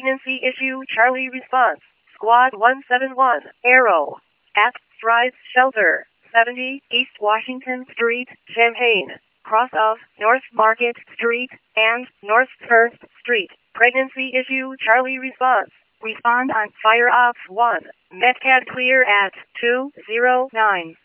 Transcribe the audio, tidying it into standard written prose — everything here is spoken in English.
Pregnancy issue Charlie response. Squad 171, Arrow. At Strides Shelter, 70 East Washington Street, Champaign. Cross of North Market Street and North First Street. Pregnancy issue Charlie response. Respond on Fire Ops 1. Metcad clear at 209.